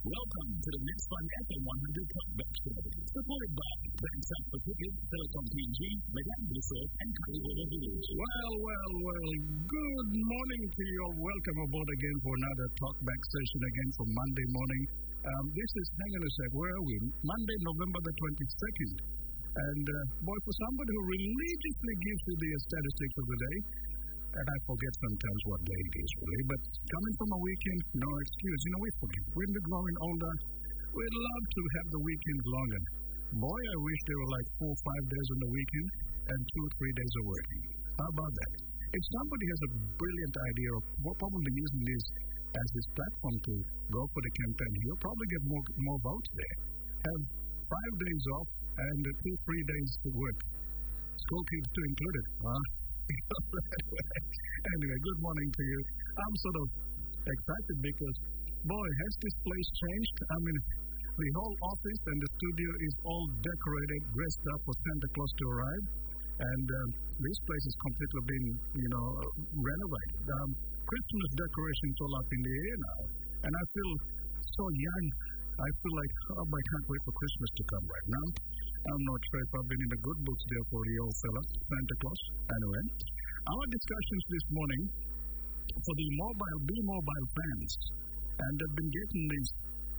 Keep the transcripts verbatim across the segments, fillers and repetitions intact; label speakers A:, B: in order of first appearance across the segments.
A: Welcome to the Next Fun F M one hundred Talkback Show, supported by Plan South Pacific, Telecom P N G, Medan Resort, and Kaliwala Village.
B: Well, well, well, good morning to you. Welcome aboard again for another Talkback session again for Monday morning. Um, this is, hang on a sec, where are we? Monday, November the twenty-second. And, uh, boy, for somebody who religiously gives you the statistics of the day, and I forget sometimes what day it is, really. But coming from a weekend, no excuse. You know, we forget. When we're growing older, we'd love to have the weekends longer. Boy, I wish there were like four or five days on the weekend and two or three days of working. How about that? If somebody has a brilliant idea of what probably using this as his platform to go for the campaign, he'll probably get more more votes there. Have five days off and two, three days to work. School kids too included, huh? Anyway, good morning to you. I'm sort of excited because, boy, has this place changed? I mean, the whole office and the studio is all decorated, dressed up for Santa Claus to arrive. And um, this place has completely been, you know, renovated. Um, Christmas decorations all up in the air now. And I feel so young. I feel like, oh, I can't wait for Christmas to come right now. I'm not sure if I've been in the good books there for the old fella, Santa Claus. Anyway, our discussions this morning for the mobile, Be Mobile fans, and they've been getting these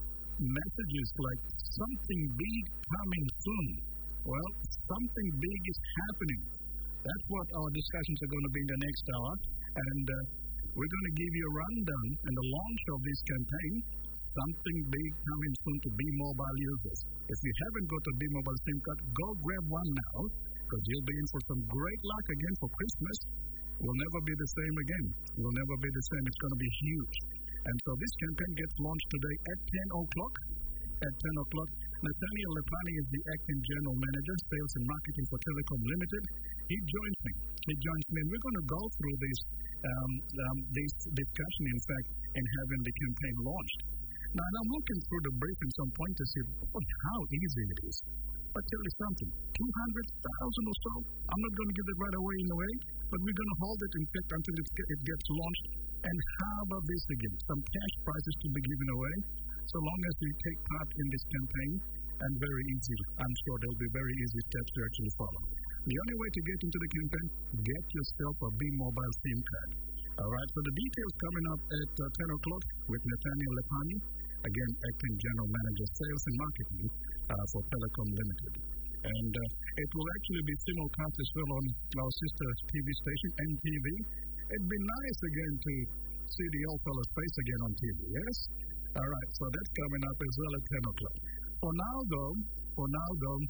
B: messages like something big coming soon. Well, something big is happening. That's what our discussions are going to be in the next hour, and uh, we're going to give you a rundown and the launch of this campaign. Something big coming soon to Be Mobile users. If you haven't got a Be Mobile SIM card, go grab one now, because you'll be in for some great luck again for Christmas. Will never be the same again. Will never be the same. It's going to be huge. And so this campaign gets launched today at ten o'clock. At ten o'clock, Nathaniel Lepani is the acting general manager, sales and marketing for Telecom Limited. He joins me. He joins me, and we're going to go through this, um, um, this discussion, in fact, in having the campaign launched. Now, and I'm looking through the brief in some point to see oh, how easy it is. But tell you something, two hundred thousand or so, I'm not going to give it right away in a way, but we're going to hold it, in fact, until it, it gets launched. And how about this again? Some cash prizes to be given away, so long as you take part in this campaign, and very easy. I'm sure there'll be very easy steps to actually follow. The only way to get into the campaign, get yourself a Be Mobile SIM card. All right, so the details coming up at uh, ten o'clock with Nathaniel Lepani, again, acting general manager, sales and marketing uh, for Telecom Limited. And uh, it will actually be simulcast as well on our sister T V station, N T V. It'd be nice again to see the old fella's face again on T V, yes? All right, so that's coming up as well at ten o'clock. For now, though, for now, though,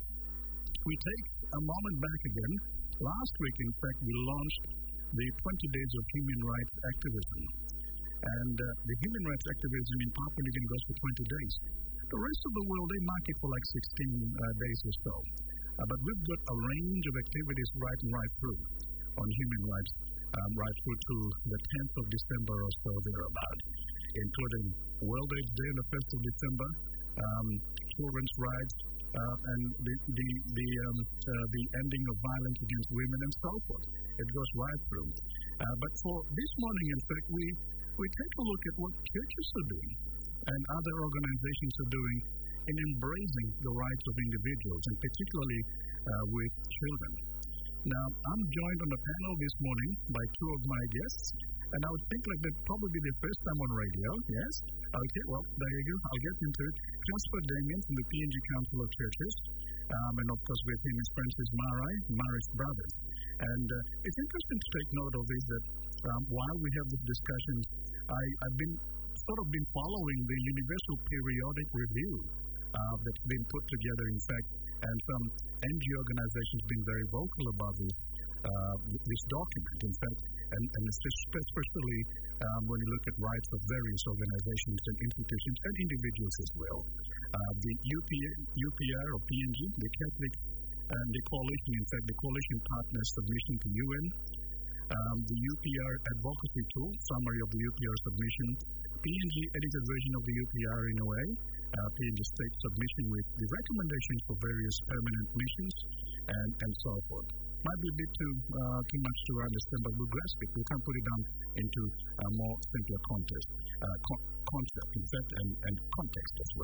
B: we take a moment back again. Last week, in fact, we launched the twenty days of human rights activism. And uh, the human rights activism in Papua New Guinea goes for twenty days. The rest of the world, they mark it for like sixteen uh, days or so. Uh, but we've got a range of activities right and right through on human rights, um, right through to the tenth of December or so thereabout, including World AIDS Day on the first of December, um, children's rights, uh, and the the the, um, uh, the ending of violence against women and so forth. It goes right through. Uh, but for this morning, in fact, we we take a look at what churches are doing and other organizations are doing in embracing the rights of individuals, and particularly uh, with children. Now, I'm joined on the panel this morning by two of my guests, and I would think like that probably be the first time on radio, yes? Okay, well, there you go. I'll get into it. Prosper Damien from the P N G Council of Churches, um, and of course with him is Francis Marai, Maris Brothers. And uh, it's interesting to take note of this, that um, while we have this discussion, I, I've been sort of been following the Universal Periodic Review uh, that's been put together, in fact, and some N G O organizations being very vocal about this, uh, this document, in fact, and, and especially um, when you look at rights of various organizations and institutions and individuals as well. Uh, the U P A, U P R or P N G, the Catholic and the coalition, in fact, the coalition partners submission to U N, um, the U P R advocacy tool, summary of the U P R submission, P N G edited version of the U P R in a way, uh, P N G state submission with the recommendations for various permanent missions, and, and so forth. Might be a bit too, uh, too much to understand, but we'll grasp it. We can put it down into a more simpler context, uh, con- concept, in fact, and, and context as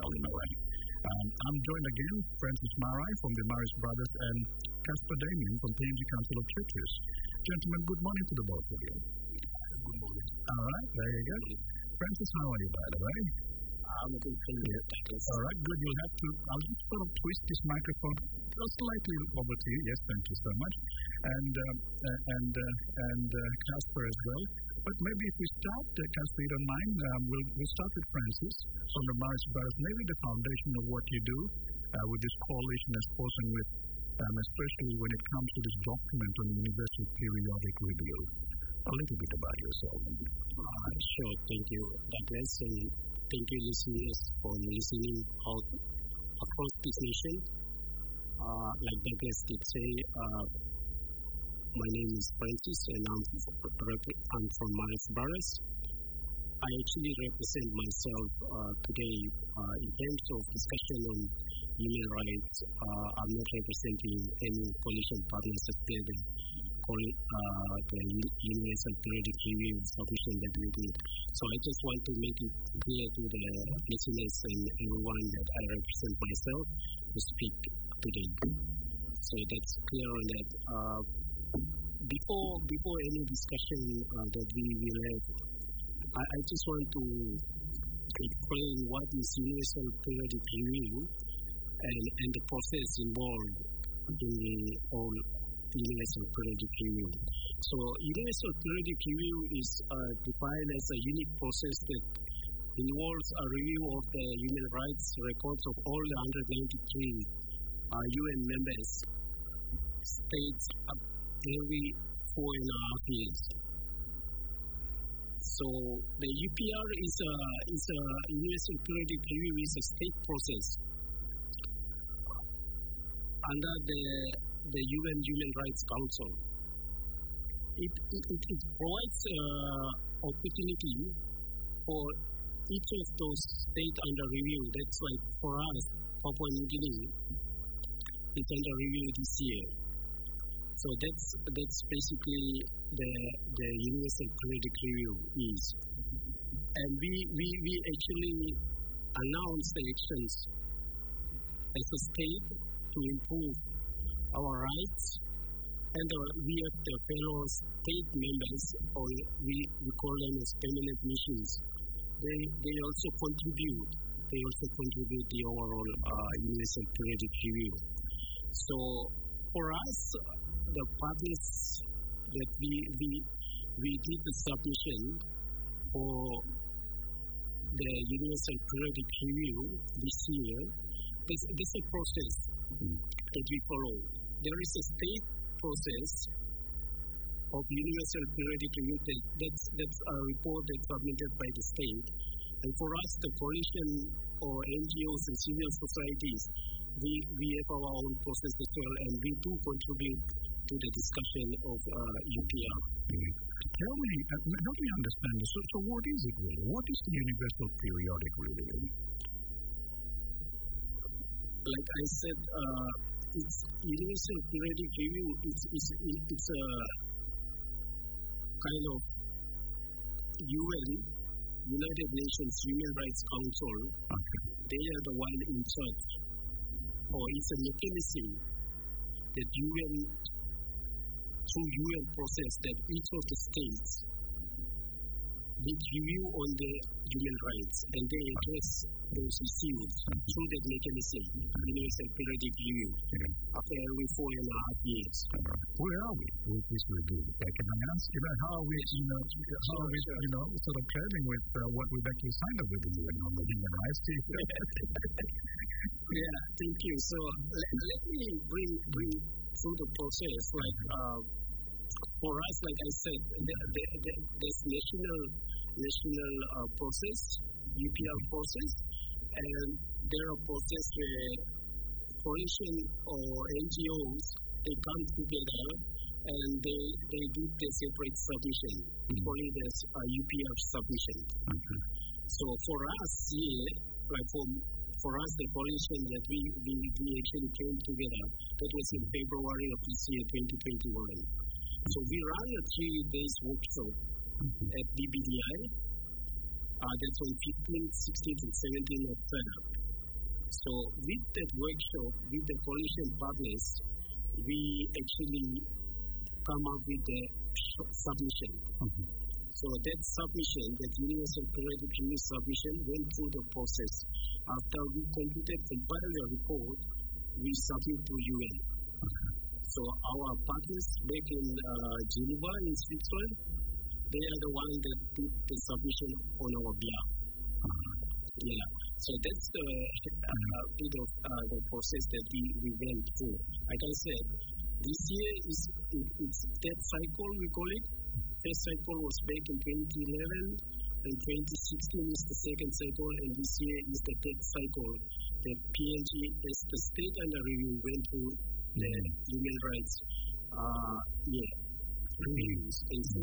B: I'm joined again, Francis Marai from the Maris Brothers and Casper Damien from P N G Council of Churches. Gentlemen, good morning to the both of you.
A: Good morning.
B: All right, there you go. Francis, how are you, by the way?
A: I'm a good friend.
B: All right, good. You'll have to, I'll just sort of twist this microphone just slightly over to you. Yes, thank you so much. And um, uh, and uh, and uh, Casper as well. But maybe if we start, uh, Casper, you don't mind, um, we'll, we'll start with Francis from the Maris Brothers. Maybe the foundation of what you do uh, with this coalition as posing with, um, especially when it comes to this document on the Universal Periodic Review. A little bit about yourself.
C: Uh, sure, thank you, Douglas, and thank you, listeners, for listening out across this nation. Uh, like Douglas did say, uh, my name is Francis, and I'm, I'm from Maris Brothers. I actually represent myself uh, today uh, in terms of discussion on human rights. Uh, I'm not representing any coalition partners as per the, uh, the Universal Periodic Review submission that we did. So I just want to make it clear to the listeners and everyone that I represent myself to speak today. So that's clear on that. Uh, Before before any discussion uh, that we will have, I, I just want to explain what is Universal Periodic Review and, and the process involved in the whole Universal Periodic Review. So Universal Periodic Review is uh, defined as a unique process that involves a review of the human rights records of all the one hundred ninety-three uh, U N members states up every four and a half years. So the U P R is a is a Universal Periodic Review is a state process under the the U N Human Rights Council. It it, it provides uh, opportunity for each of those states under review. That's like for us, Papua New Guinea, it's under review this year. So that's that's basically the the Universal Periodic Review is, and we we we actually announce the actions as a state to improve our rights, and uh, we have the fellow state members, or we, we call them as permanent missions. They they also contribute. They also contribute the overall uh, Universal Periodic Review. So for us, the partners that we we we did the submission for the Universal Periodic Review this year, there's, there's a process that we follow. There is a state process of Universal Periodic Review that, that's, that's a report that's submitted by the state. And for us, the coalition or N G Os and civil societies, we, we have our own process as well, and we do contribute to the discussion of uh, U P R.
B: Mm-hmm. Tell me, uh, help me understand this. So, so what is it really? What is the Universal Periodic Review?
C: Like I said, uh, it's Universal Periodic Review. It's it's it's a kind of U N, United Nations Human Rights Council.
B: Okay.
C: They are the one in charge, or it's a mechanism that U N, through U N process, that each of the states did review on the human rights, and they address those issues through that mechanism, Universal Periodic Review, yeah. after every four and a half years.
B: Where are we with this review? Like, can I ask, you know, how are we, you know, how sure, are we, sure. you know, sort of trading with uh, what we've actually signed up with the U N on the human rights?
C: Yeah, thank you. So let, let me bring bring through the process. Like uh, for us, like I said, the, the, the, there's national national uh, process, U P R process, and there are process where coalition or N G Os, they come together and they they do the separate submission. We call it as a U P R submission.
B: Okay.
C: So for us here, like for for us, the coalition that we, we, we actually came together, that was in February of this year, twenty twenty-one. So we ran a three days workshop at B B D I. Uh, that's on fifteenth, sixteenth, and seventeenth of February. So with that workshop, with the coalition partners, we actually come up with a submission.
B: Mm-hmm.
C: So that submission, that Universal Periodic Review submission, went through the process. After we completed compiled a report, we submit to U N.
B: Okay.
C: So our partners back in uh, Geneva in Switzerland, they are the ones that did the submission on our behalf.
B: Uh-huh.
C: Yeah. So that's the uh, bit of uh, the process that we, we went through. Like I said, this year is it, it's that cycle we call it. First cycle was back in twenty eleven, and twenty sixteen is the second cycle, and this year is the third cycle. The P N G, as the state under review, went through the human rights uh, yeah, reviews. And so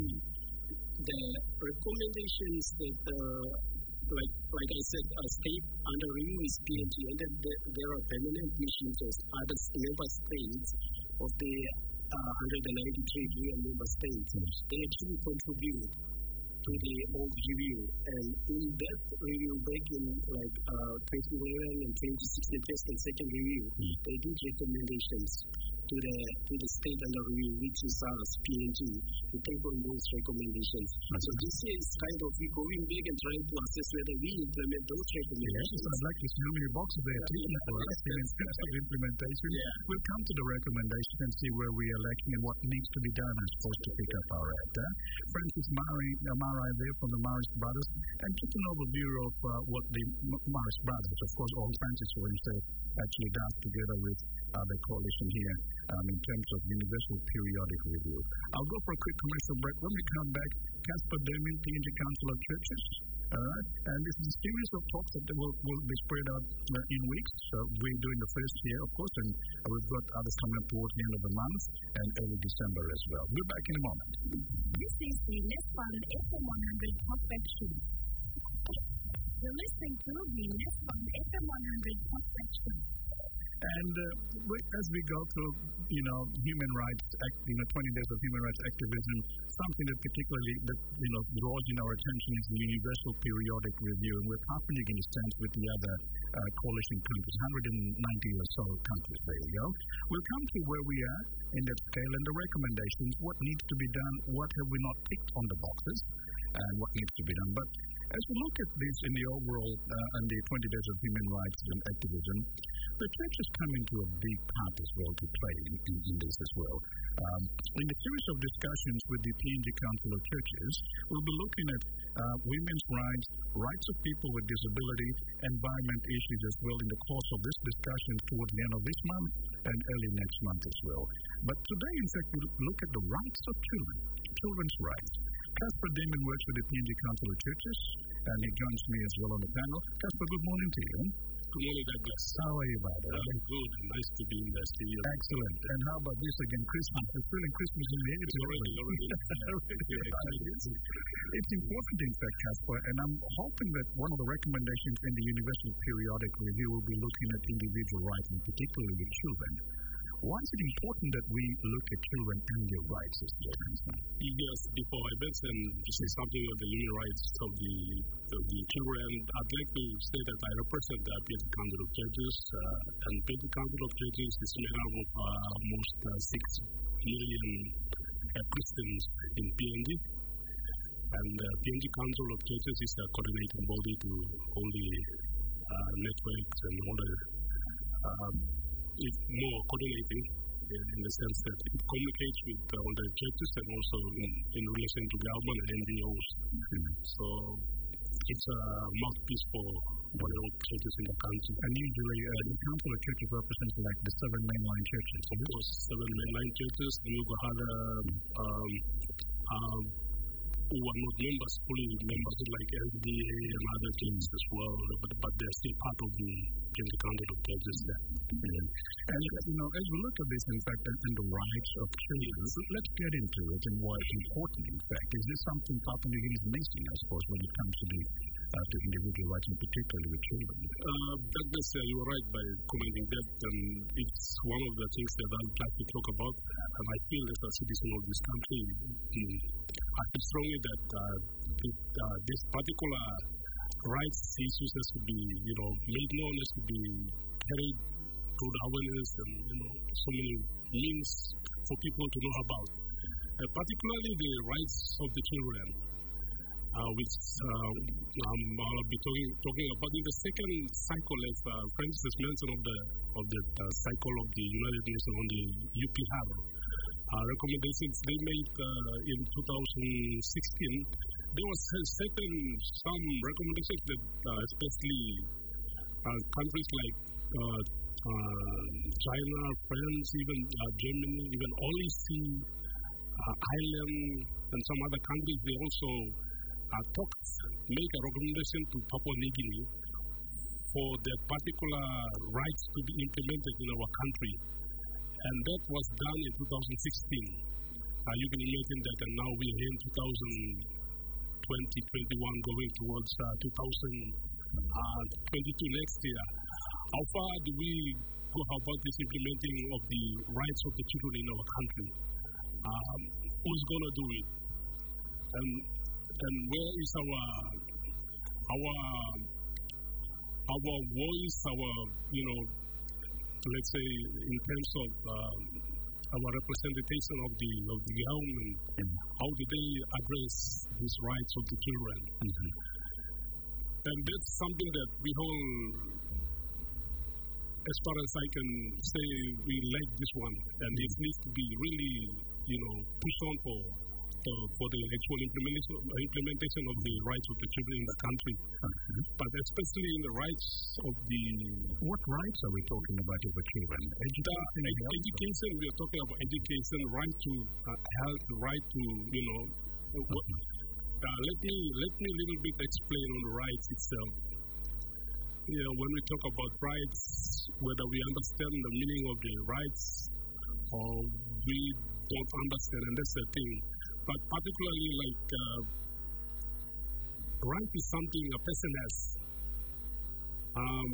C: the recommendations that, uh, like like I said, a state under review is P N G, and then there, there are permanent missions of other member states of the uh, one hundred ninety-three U N member states. They actually contribute to the old review, and in that review back in like uh, twenty eleven and twenty sixteen, first and second review, mm. they did recommendations to the to the state under review, which is us, P N G, to take on those recommendations. Mm. So this is kind of we going back and trying to assess whether we implement those recommendations.
B: Yes, I'd like to see how many boxes they are taking for us in terms of implementation.
C: Yeah.
B: We'll come to the recommendation and see where we are lacking and what needs to be done, I suppose, to pick up our act. Uh, Francis Mari, uh, Mari there from the Maris Brothers, and just an overview of uh, what the M- Maris Brothers, of course, all Francis for himself, actually does together with uh, the coalition here um, in terms of universal periodic review. I'll go for a quick commercial break. When we come back, Casper Deming, P N G Council of Churches. All right, and this is a series of talks that will, will be spread out uh, in weeks. So we're doing the first year, of course, and uh, we've got others coming up towards the end of the month and early December as well. We'll be back in a moment.
D: This is the Nesfun F M one hundred Prospect Show. You're listening to the Nesfun F M one hundred Prospect Show.
B: And uh, as we go through, you know, human rights, act, you know, twenty days of human rights activism, something that particularly that you know draws in our attention is the universal periodic review, and we're partnering in a sense with the other uh, coalition countries, one hundred ninety or so countries. There you go. We'll come to where we are in that scale and the recommendations. What needs to be done? What have we not ticked on the boxes? And what needs to be done? But as we look at this in the overall uh, and the twenty days of human rights and activism, the church is coming to a big part as well to play in, in, in this as well. Um, in the series of discussions with the P N G Council of Churches, we'll be looking at uh, women's rights, rights of people with disability, environment issues as well in the course of this discussion towards the end of this month and early next month as well. But today, in fact, we'll look at the rights of children, children's rights. Casper Damon works with the P N G Council of Churches, and he joins me as well on the panel. Casper, good morning to you.
E: Good morning, Douglas.
B: How are you, brother?
E: I'm good. Nice to be in the studio.
B: Excellent. And how about this again, Christmas? We're feeling Christmas in the air.
E: It's already, already.
B: It's important, in fact, Casper, and I'm hoping that one of the recommendations in the Universal Periodic Review will be looking at individual rights, and particularly with children. Why is it important that we look at children and their rights as well?
E: Yes, before I mention to say something of the human rights of the of the children, I'd like to say that I represent the P N G Council of Churches, uh, and P N G Council of Churches is made up of uh, almost uh, six million uh, Christians in P N G, and the uh, P N G Council of Churches is a coordinating body to all the uh, networks and all the um, is more coordinating in the sense that it communicates with uh, all the churches and also in, in relation to government and N G Os. Mm-hmm. So it's a mouthpiece for all churches in the country.
B: And usually uh, the Council of Churches represents like the seven mainline churches.
E: Of course, seven mainline churches. And we've had uh, um, um, who are not members, fully members like L D A and other things as well, but, but they're still part of the P N G Council of Churches there.
B: Yeah. And, you know, as we look at this, in fact, and, and the rights of children, let's get into it and why it's important, in fact. Is this something Papua New Guinea is missing, I suppose, when it comes to the uh, to individual rights, and particularly with children?
E: Uh, Douglas, uh, you're right by commenting that, and it's one of the things that I'd like to talk about. And I feel as a citizen of this country, I feel strongly that uh, it, uh, this particular rights issues has to be, you know, made known, has to be carried through the awareness and, you know, so many means for people to know about. Uh, particularly the rights of the children, uh, which uh, um, I'll be talking, talking about in the second cycle, as uh, Francis mentioned, of the of the uh, cycle of the United Nations on the U P H A R. Uh, recommendations they made uh, in two thousand sixteen, there was certain some recommendations that uh, especially uh, countries like uh, uh, China, France, even uh, Germany, even only see uh, Ireland and some other countries, they also uh, talk, make a recommendation to Papua New Guinea for their particular rights to be implemented in our country. And that was done in two thousand sixteen. Uh, you can imagine that, and now we're here in two thousand twenty, twenty-one, going towards uh, two thousand twenty-two next year. How far do we go about this implementing of the rights of the children in our country? Um, who's going to do it? And and where is our our our voice? Our you know. Let's say, in terms of um, our representation of the of the government, mm-hmm. how do they address these rights of the children? Mm-hmm. And that's something that we all, as far as I can say, we like this one, and mm-hmm. it needs to be really, you know, pushed on for uh, for the actual implementation implementation of the rights of the children in the country, mm-hmm. but especially in the rights of the.
B: What rights are we talking about of the children? Education,
E: the, ed- education. We are talking about education, right to uh, health, right to you know. Mm-hmm. What, uh, let me let me a little bit explain on the rights itself. You know, when we talk about rights, whether we understand the meaning of the rights or we don't understand, and that's the thing. But particularly, like, uh, right is something a person has. Um,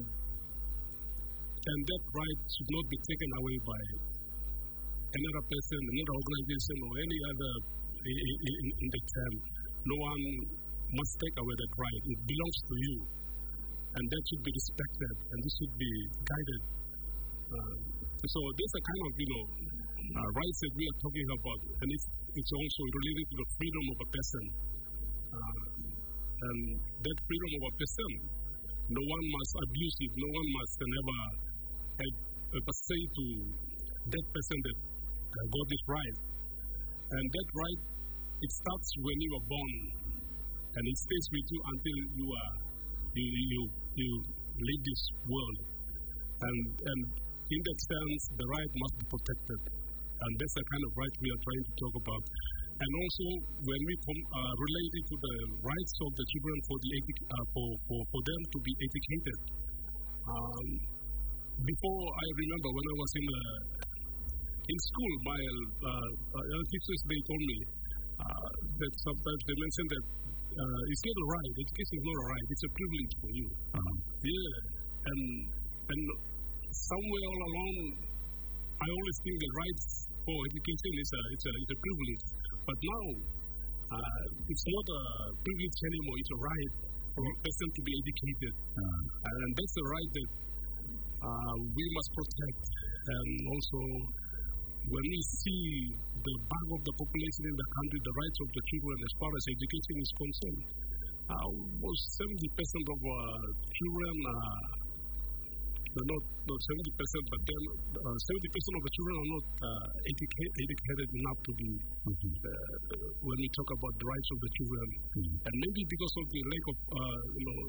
E: and that right should not be taken away by another person, another organization, or any other in, in, in the term. No one must take away that right. It belongs to you. And that should be respected, and this should be guided. Uh, so there's a kind of, you know, uh, rights that we are talking about, and it's, it's also related to the freedom of a person. Uh, and that freedom of a person, no one must abuse it, no one must ever, ever say to that person that uh, got this right. And that right, it starts when you are born, and it stays with you until you are you you, you leave this world. And and in that sense, the right must be protected. And that's the kind of right we are trying to talk about. And also, when we com- uh, relate it to the rights of the children for the edu- uh, for, for, for them to be educated. Um, before, I remember when I was in the in school, my uh, uh, teachers, they told me uh, that sometimes they mentioned that uh, it's not a right. Education is not a right. It's a privilege for you. Uh-huh. Yeah, and and somewhere all along, I always think the rights for education is a it's a, it's a privilege. But now, uh, it's not a privilege anymore. It's a right for a person to be educated, uh-huh. and that's the right that uh, we must protect. And also, when we see the bulk of the population in the country, the rights of the children as far as education is concerned, uh, almost seventy percent of uh, children, uh, not, not seventy percent, but then uh, seventy percent of the children are not uh, educate, educated enough to be, mm-hmm. uh, when we talk about the rights of the children. Mm-hmm. And maybe because of the lack of, uh, you know,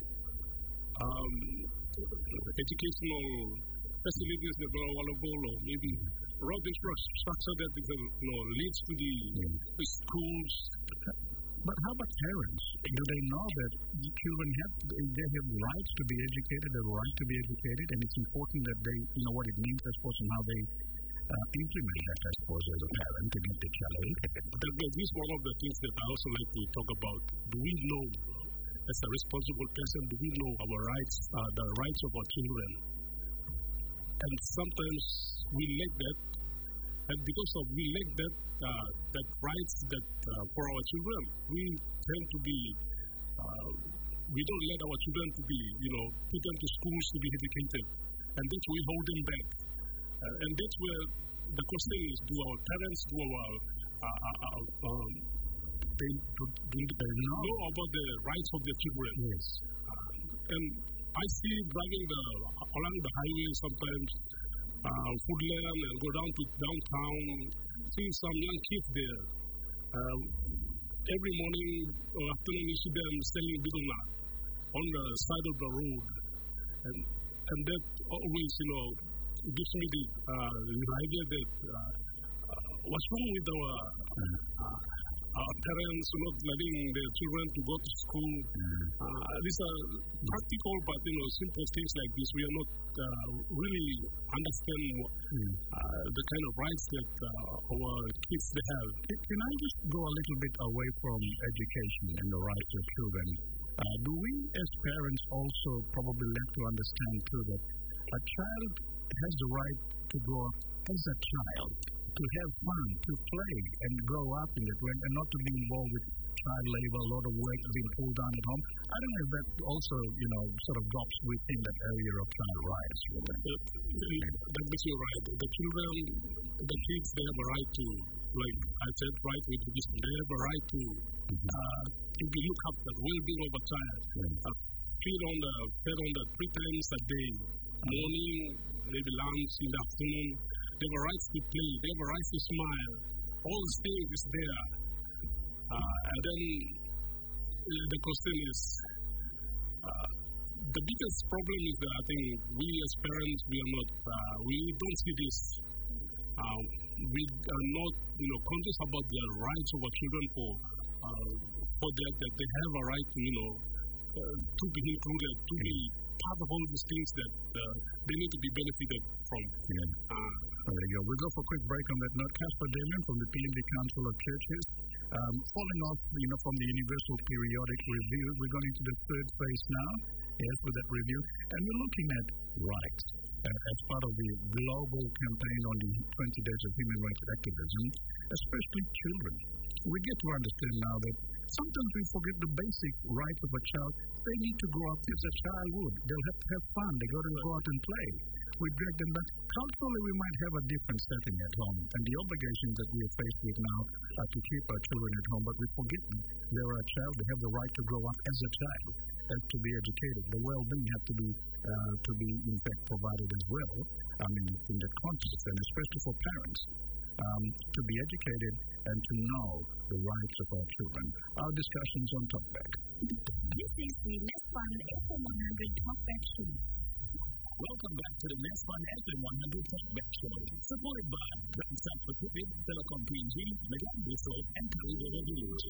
E: um, educational facilities that are available, or maybe road infrastructure that is, uh, you know, leads to the, mm. the schools.
B: But how about parents? Do they know that the children have they have rights to be educated, they have a right to be educated, and it's important that they know what it means, I suppose, and how they uh, implement that, I suppose, as a parent to get the child.
E: This is one of the things that I also like to talk about. Do we know, as a responsible person, do we know our rights, uh, the rights of our children? And sometimes we lack that, and because of we lack that, uh, that rights that uh, for our children, we tend to be uh, we don't let our children to be, you know, put them to schools to be educated. And that's where we hold them back. Uh, and that's where the question is, do our parents, do our, uh, uh, um, they, do, do they know about the rights of their children?
B: Yes.
E: Uh, and I see driving the, along the highway sometimes, uh, Foodland, and go down to downtown, see some young kids there. Uh, every morning or afternoon you see them selling betel nut on the side of the road. And, and that always, you know, gives me the, uh, the idea that uh, uh, what's wrong with our, uh, our parents not letting their children to go to school. Uh, these are practical but, you know, simple things like this. We are not uh, really understand uh, the kind of rights that uh, our kids they have.
B: Can I just go a little bit away from education and the rights of children? Uh, do we as parents also probably have to understand too that a child has the right to grow up as a child, to have fun, to play and grow up in that way, and not to be involved with child labor, a lot of work being pulled down at home? I don't know if that also, you know, sort of drops within that area of child rights.
E: That's you're right. The children, the kids, they have a right to, like I said, right with this, they have a right to, uh, to be looked after, well-being of a child. Uh, feed on the, fed on the three times a day, morning, maybe lunch, in the afternoon. They have a right to play, they have a right to smile. All these things is there. Uh, and then uh, the question is, uh, the biggest problem is that I think we as parents, we are not, uh, we don't see this. Uh, we are not, you know, conscious about the rights of our children for, uh, for that, that they have a right to, you know, uh, to be included, to be part of all these things that uh, they need to be benefited from.
B: Yeah.
E: Uh,
B: There you go. We'll go for a quick break on that note. Caspar Damian from the P N G Council of Churches. Um, following off, you know, from the Universal Periodic Review, we're going into the third phase now, yes, with that review, and we're looking at rights uh, as part of the global campaign on the twenty days of human rights activism, especially children. We get to understand now that sometimes we forget the basic rights of a child. They need to grow up as a child would. They'll have to have fun. They got to go out and play. We drag them back. Culturally, we might have a different setting at home, and the obligations that we are faced with now are to keep our children at home, but we forget them. They're a child. They have the right to grow up as a child, and to be educated. The well-being have to be, uh, to be in fact, provided as well, I mean, in that context, and especially for parents, um, to be educated and to know the rights of our children. Our discussions on Talkback.
D: This is the Nesfun F M one hundred Talkback Show.
A: Welcome back to the Nesfun F M one hundred Talkback Show, supported by Grand South Pacific, Telecom P N G, Medan Resort, and Kalibata Village.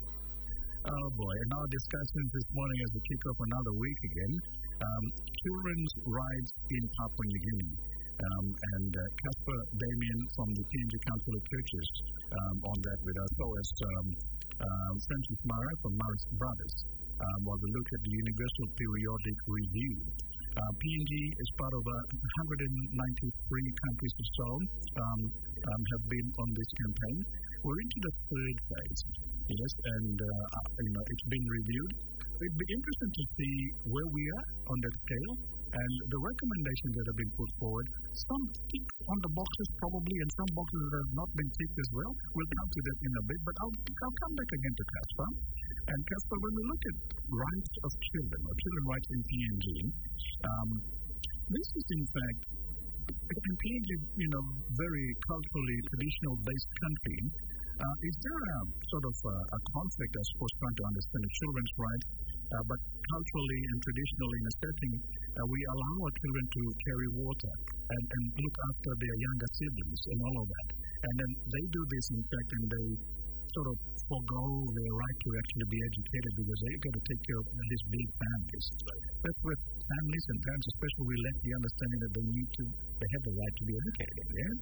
B: Oh boy, and our discussions this morning as we kick off another week again, um, children's rights in Papua New Guinea. Um, and uh, Caspar Damian from the P N G Council of Churches um, on that with us, so as um, uh, Francis Mara from Maris Brothers, um, while we look at the Universal Periodic Review. Uh, P N G is part of uh, one hundred ninety-three countries or so um, um, have been on this campaign. We're into the third phase, yes, and uh, you know it's been reviewed. It'd be interesting to see where we are on that scale and the recommendations that have been put forward. Some tick on the boxes probably, and some boxes that have not been ticked as well. We'll come to that in a bit, but I'll, I'll come back again to Caspar. And Caspar, when we look at rights of children, or children rights in P N G, um, this is in fact, in P N G, you know, very culturally traditional-based country. Uh, is there a sort of uh, a conflict, I suppose, trying to understand the children's rights, uh, but culturally and traditionally in a setting, uh, we allow our children to carry water and, and look after their younger siblings and all of that. And then they do this, in fact, and they sort of forego their right to actually be educated because they've got to take care of these big families. That's with families and parents, especially, we lack the understanding that they need to, they have the right to be educated, yeah?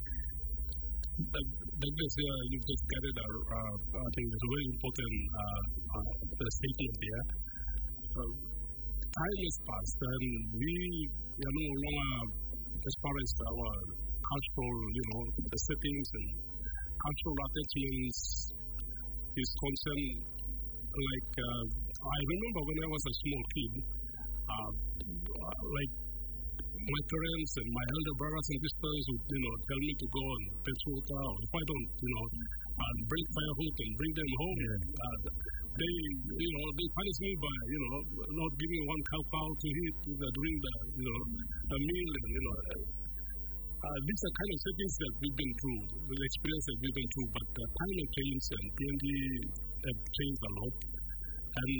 E: Douglas, uh, you just gathered, uh, uh, I think it's a very important uh, uh, statement there. Uh, time has passed, and we are no longer, as far as our cultural, you know, the settings and cultural attachments is concerned, like uh, I remember when I was a small kid, uh, like my parents and my elder brothers and sisters would, you know, tell me to go and fetch water, or if I don't, you know, uh, bring firewood and bring them home. Yeah. Uh, they, you know, they punish me by, you know, not giving one cow cow to eat during the, you know, the meal, and you know. Uh, these are kind of settings that we've been through, the experience that we've been through, but uh, climate change and P N G have changed a lot. And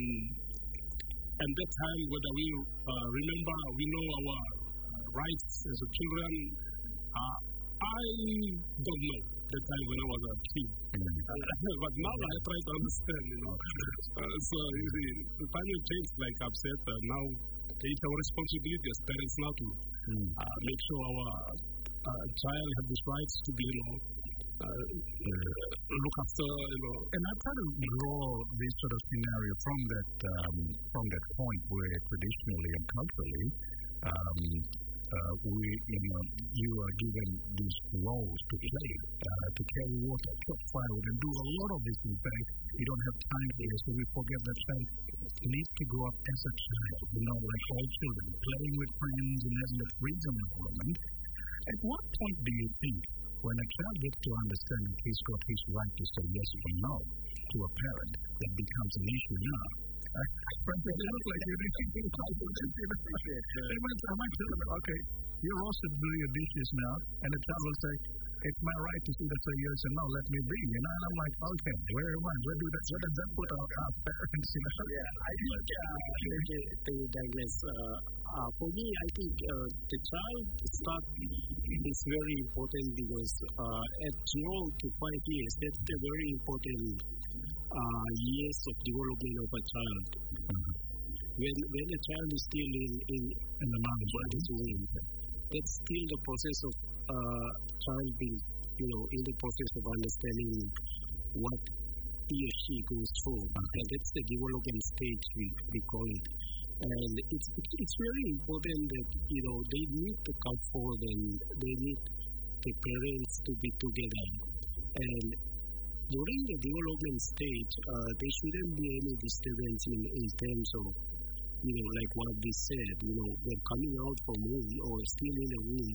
E: and that time, whether we uh, remember, we know our uh, rights as a children, uh, I don't know the time when I was a kid. Uh, but now I try to understand, you know. Uh, so you see, the climate change, like I've said, uh, now it's our responsibility as parents now to uh, make sure our uh, child have these rights to be, you know, Uh, uh, look after, you know.
B: And I try to draw this sort of scenario from that um, from that point where traditionally and culturally um, uh, we, you know, you are given these roles to play, uh, to carry water, chop firewood, and do a lot of this. In fact, you don't have time for this, so we forget that child needs to grow up as a child, you know, like all children, playing with friends and having that freedom environment. At what point do you think, when a child gets to understand that he's got his right to say yes or no to a parent, that becomes an issue now? I, frankly, it looks like you're thinking about it. I might tell them, okay, you're also doing your dishes now, and the child will say, it's my right to either say yes or no, let me be, you know, and I'm like, okay, where am I? Where, do that, where does that put our, our parents, you know?
C: Yeah, I think, uh, to digress, uh, uh, for me, I think uh, the child start is very important because uh, at zero to five years, that's the very important uh, years of development of a child. Mm-hmm. When, when a child is still in, in, in the mother's womb, that's still the process of uh, child being, you know, in the process of understanding what he or she goes through. And that's the development stage, we, we call it. And it's, it's very important that, you know, they need the comfort and they need the parents to be together. And during the development stage, uh, there shouldn't be any disturbance in, in terms of, you know, like what they said, you know, when coming out from womb or still in the womb,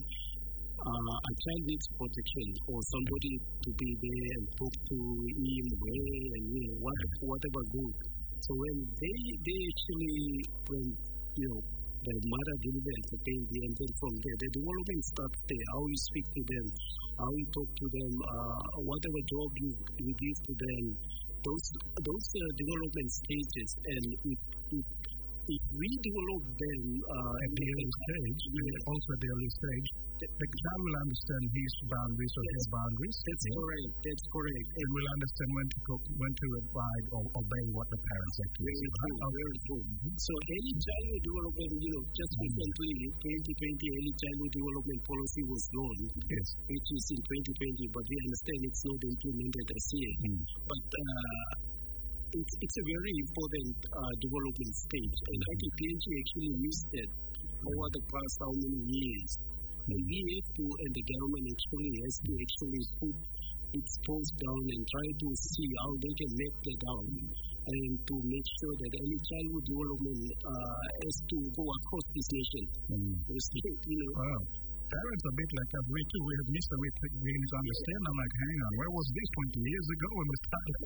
C: uh, a child needs protection or somebody to be there and talk to him, and, you know, what, whatever good. So when they, they actually, when, you know, the mother delivers the baby, and then from there, the development starts there, how you speak to them, how you talk to them, uh, whatever job you, you give to them, those, those uh, development stages, and if, if If we develop them uh,
B: at the early stage, yeah. also at the early stage, the, the child will understand his boundaries or their boundaries.
C: That's yeah. correct. That's correct.
B: And will understand when to co- when to abide or obey what the parents actually
C: say. Very true. Oh. Very true. Mm-hmm. So early childhood development, you know, just mm-hmm. recently, twenty twenty early childhood development policy was launched,
B: yes.
C: which is in twenty twenty, but we understand it's not implemented as yet. Mm-hmm. But uh, It's, it's a very important uh, development stage, and I think P N G actually used it over the past how many years. And we have to, and the government actually has to actually put its toes down and try to see how they can make that out, and to make sure that any childhood development uh, has to go across this nation.
B: Mm.
C: You know.
B: Wow. Parents a bit like us. We too, we have missed it. We, we need to understand. I'm like, hang on, where was this twenty years ago when we started?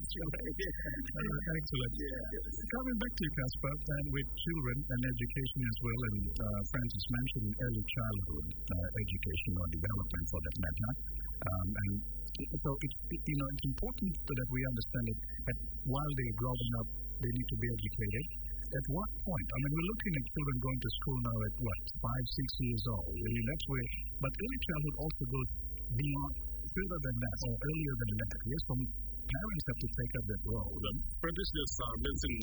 B: Excellent. Yeah. Coming back to you, Caspar, and with children and education as well, and uh, Francis mentioned early childhood uh, education or development for that matter. Um, and so it's, you know, it's important that we understand it that while they're growing up, they need to be educated. At what point? I mean, we're looking at children going to school now at what, five, six years old. I mean, that's where, but early childhood also goes beyond, further than that, or earlier than that. Yes, some parents have to take up that role.
E: Francis just uh, mentioned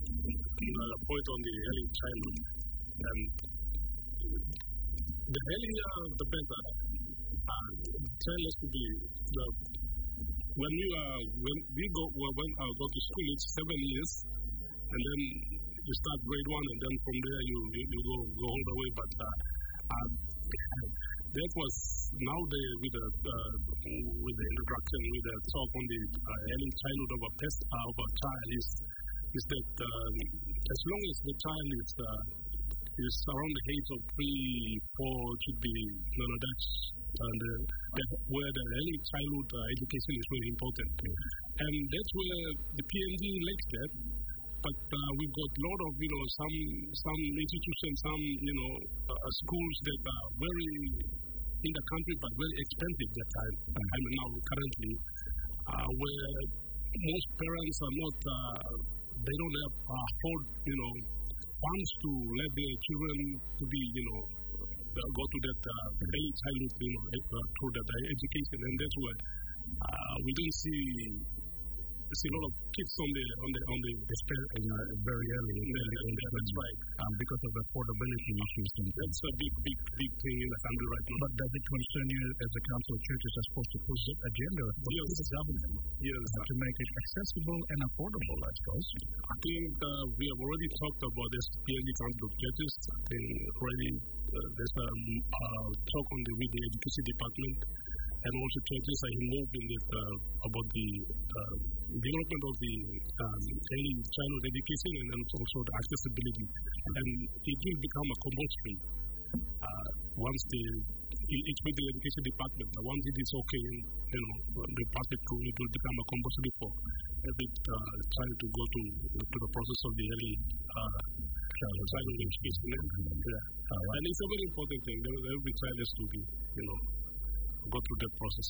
E: a point on the early childhood. And the earlier, the better. Uh, child has to be, the, when you uh, when we go, when I uh, go to school, it's seven years, and then you start grade one, and then from there you you, you go go all the way. But uh, uh, that was now the with the uh, with the introduction, with the talk on the uh, early childhood of a pest uh, of a child is is that um, as long as the child is uh, is around the age of three, four, it should be, you know, that's and, uh, that where the early childhood uh, education is very important. And that's where the P N G lacks that. But uh, we've got a lot of, you know, some some institutions, some, you know, uh, schools that are very in the country but very expensive that time. Mm-hmm. I mean, now currently, uh, where most parents are not, uh, they don't have uh, afford, you know, funds to let their children to be, you know, uh, go to that uh, early childhood, you know, uh, through that uh, education, and that's why uh, we don't see. See a lot of kids on the on the on the despair uh, very early. Yeah, yeah, yeah, that's right. Um, because of affordability issues, and that's a big, big, big thing in the country right now. But does it concern you as the Council of Churches are supposed to push the agenda for yes. this government yes. uh, to make it accessible and affordable? I suppose. I think uh, we have already talked about this P N G Council of Churches. I think already uh, there's a um, uh, talk on the with the education department. And also churches are involved in it uh, about the uh, development of the um, early childhood education and then also the accessibility. And it will become a compulsory uh, once the it's with the education department. Once it is okay, you know, they pass it through, it will become a compulsory for every uh, child to go to to the process of the early uh, childhood education. Yeah. Uh, and it's a very important thing. Every child has to be, you know, go through that process.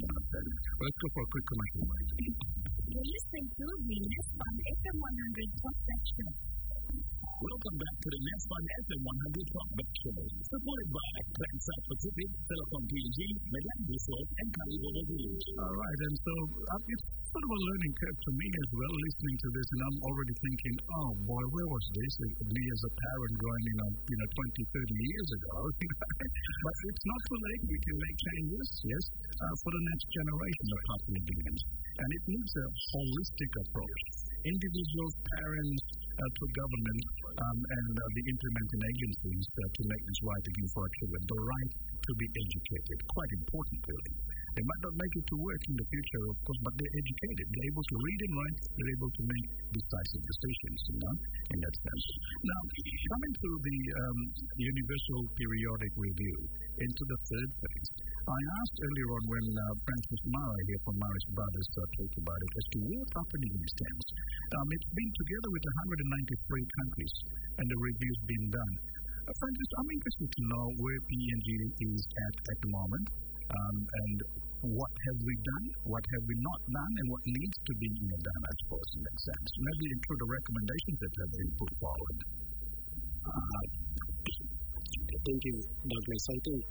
E: Let's go for a quick commercial break.
D: You're listening to the Nesfun F M one hundred Talk Back Show.
A: Welcome back to the Nesfun F M one hundred Talk Back Show. Supported by Transat Pacific, Telecom P N G, Medan Resort, and Kalibobo Village.
B: All right, and so uh, it's sort of a learning curve to me as well, listening to this, and I'm already thinking, oh boy, where was this? Me as a parent growing, you know, you know, twenty, thirty years ago. But it's not too late. We can make changes, yes, uh, for the next generation of Papua Guineans. And it needs a holistic approach. Individuals, parents, uh, to government, um, and uh, the implementing agencies uh, to make this right again for our children. The right to be educated, quite important, really. They might not make it to work in the future, of course, but they're educated. They're able to read and write. They're able to make decisive decisions, you know, in that sense. Now, coming to the um, Universal Periodic Review, into the third phase, I asked earlier on when uh, Francis Mara here from Maris Brothers uh, talked about it as to what's happening in these terms. Um, it's been together with one hundred ninety-three countries, and the review's been done. Uh, Francis, I'm interested to know where P N G is at at the moment, um, and what have we done, what have we not done, and what needs to be you know, done, I suppose, in that sense. Maybe include the recommendations that have been put forward.
C: Uh, thank you, Douglas. I think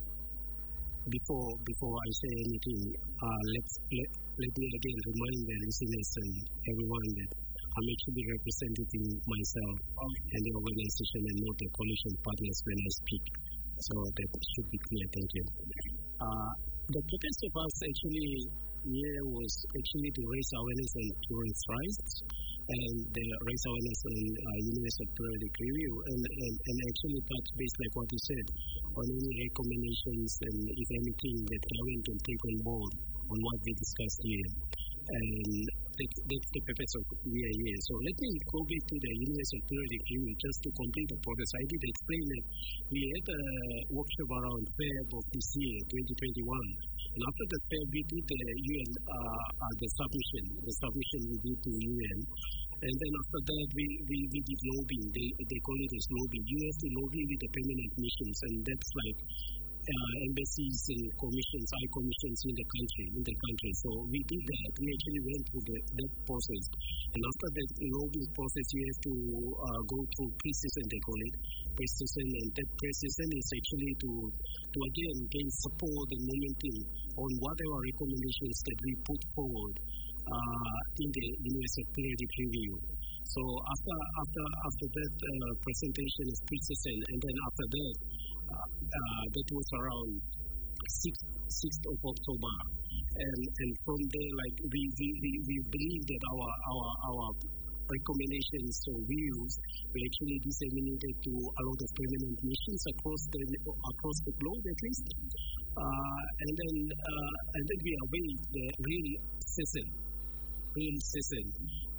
C: before before I say anything, uh, let's let, let me again remind the listeners and everyone that I'm actually representing myself and the organization and not the coalition partners when I speak. So that should be clear. Thank you. Uh, the purpose of us actually here was actually to raise awareness on children's rights and the raise awareness on uh, universal periodic review and, and, and actually touch base like what you said on any recommendations and if anything that government can take on board on what we discussed here. And that, that's the purpose of V I A. So let me go back to the universal periodic review just to complete the process. I did explain that we had a workshop around February of this year, twenty twenty-one. And after the Feb, we did the U N, uh, uh, the submission, the submission we did to U N. And then after that, we, we, we did lobbying. They, they call it as lobbying. You have to lobby with the permanent missions, and that's like Uh, embassies and commissions, high commissions in the country, in the country. So we did that. We actually went through the, that process. And after that lobbying process, you have to uh, go through pre-season, they call it, pre-season. And that pre-season is actually to, to again gain support and momentum on whatever recommendations that we put forward uh, in the universal periodic review. So after after after that uh, presentation is pre-season, and then after that, Uh, uh, that was around sixth of October, and and from there, like we we, we, we believe that our our our recommendations or views were actually disseminated to a lot of permanent missions across the across the globe at least, uh, and then uh, and then we await the real session, real session.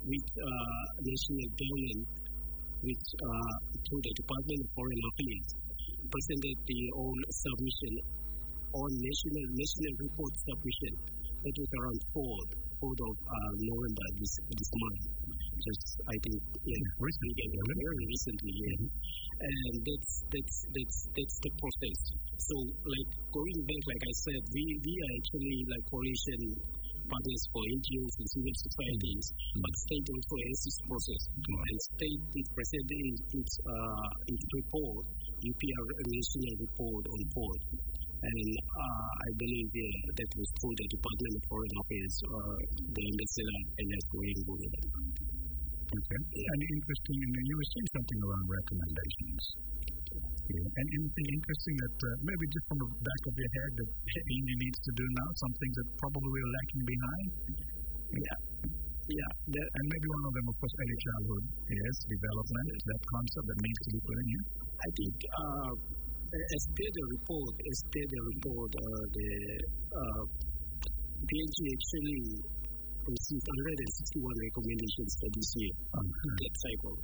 C: with uh, national government, which uh, through the Department of Foreign Affairs, presented their own submission on national national report submission. That was around fourth, fourth of uh, November this this month. Just I think yeah, recently, very recently, yeah. And that's that's that's that's the process. So like going back, like I said, we we are actually like coalition partners for N G Os and civil societies, mm-hmm. but state also has this process. Mm-hmm. And state is presenting its uh, its report, U P R national report on board. And uh, I believe yeah, that was through the Department of Foreign Affairs, uh, the ambassador, and that's the way to go with it.
B: Okay. Yeah. And interesting, you were saying something around recommendations. Yeah. And anything interesting that uh, maybe just from the back of your head that India needs to do now, some things that probably we're lacking behind?
C: Yeah. Yeah.
B: That, and maybe one of them, of course, early childhood, yes, development, that concept that needs to be put in here.
C: I think uh, as per the report, as per the report, uh, the uh, P N G actually received one hundred sixty-one recommendations for this year, mm-hmm. that cycle.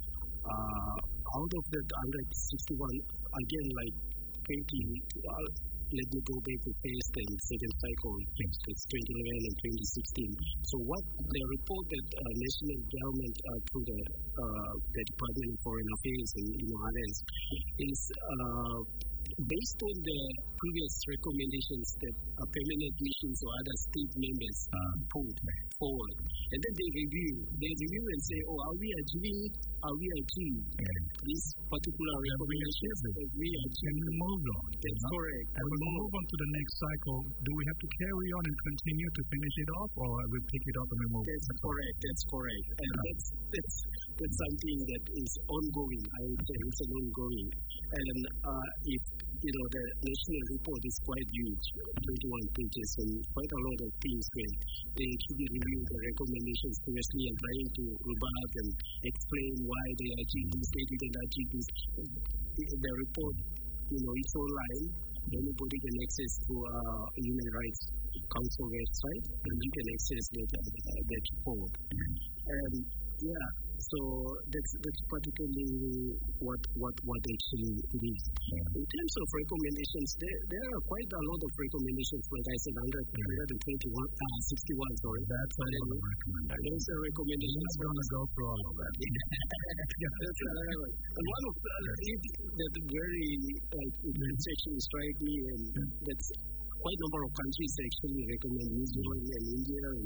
C: Uh, out of that one hundred sixty-one, again, like twenty, uh, let me go back to first and second cycle, yes. It's twenty eleven and twenty sixteen. So what the report that uh, national government uh, through the, uh, the Department of Foreign Affairs and you know, others is uh, based on the previous recommendations that uh, permanent missions or other state members uh, put forward. And then they review. They review and say, oh, are we achieving it? Are we achieving yeah. this particular recommendation?
B: Have we achieved it? Move on.
C: That's no? correct.
B: And when we move on to the next cycle, do we have to carry on and continue to finish it off, or we pick it up and we move on?
C: That's correct. That's correct. And yeah. that's, that's, that's something that is ongoing. I would say it's an ongoing. And uh, if you know, the national report is quite huge, twenty-one pages, and quite a lot of things where they actually review the recommendations seriously and trying to rebut and explain why they achieved this, they didn't achieve this. The, the report, you know, it's online. Anybody can access to uh, Human Rights Council website, and you can access that, uh, that report. And yeah, so that's that's particularly what what what actually it is. In terms of recommendations, there there are quite a lot of recommendations. Like I said, one hundred twenty-one, uh, sixty-one. Sorry,
B: that's a lot of recommendations.
C: There's a recommendation.
B: I'm going to go through all of that.
C: Yeah, that's uh, and one of the uh, that very like it actually strike me, and that's quite a number of countries actually recommend New Zealand and India and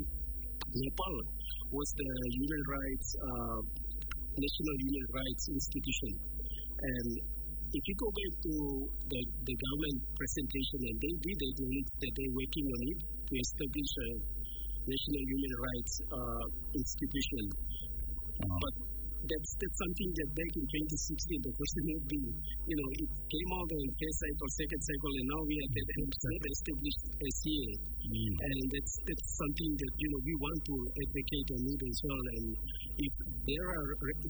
C: Nepal was the human rights, uh, National Human Rights Institution. And if you go back to the, the government presentation, and they did acknowledge that they're working on it to establish a National Human Rights uh, Institution. Uh-huh. But that's, that's something that back in twenty sixteen, the question would be, you know, it came out on first cycle, second cycle, and now we are that it's not established as yet. Mm. And that's, that's something that, you know, we want to advocate on it as well. And if there are,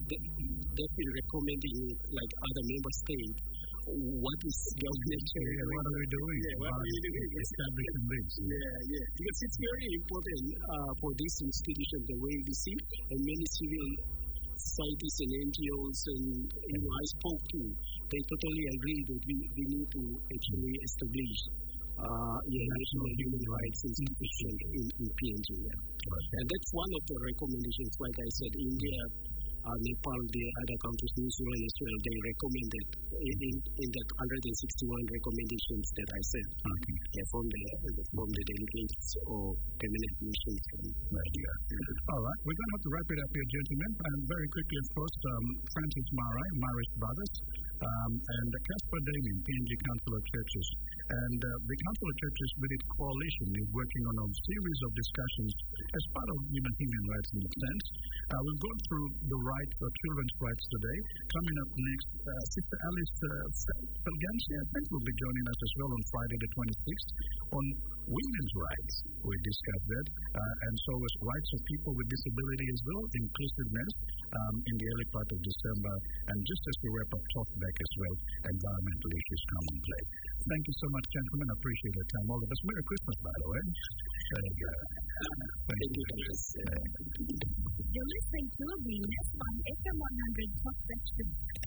C: they've been recommending it like other member states, what is government?
B: Yeah, what are we doing?
C: Yeah, what are we doing?
B: Establishing this.
C: Yeah, yeah. Because it's very important uh, for this institution, the way we see, and many civil societies and N G Os and you know, I spoke to, they totally agree that we, we need to actually establish uh, yeah, National Human Rights Institution in, in P N G. Yeah. Okay. And that's one of the recommendations. Like I said, India, uh, Nepal, the other countries, New Zealand as well, they recommended in, in, in that one hundred sixty-one recommendations that I said okay. yeah, from the from the delegates or cabinet missions.
B: Right, yeah. All right, we're going to have to wrap it up here, gentlemen. And very quickly, of course, um, Francis Marai, Maris Brothers, um, and Caspar Damien, P N G Council of Churches. And uh, the Council of Churches, with its coalition, is working on a series of discussions as part of you know, human rights in that sense. Uh, we've gone through the rights, uh, children's rights today. Coming up next, uh, Sister Alice uh, Felgenci, I think, will be joining us as well on Friday the twenty-sixth on women's rights. We discussed that. Uh, and so as rights of people with disability as well, inclusiveness. um, in the early part of December. And just as we wrap up talkback as well, environmental issues come in play. Thank you so much, gentlemen. I appreciate your time. All of us. Merry Christmas, by the way. And, uh, thank you.
D: You're listening to the Nesfun F M one hundred Talkback Show.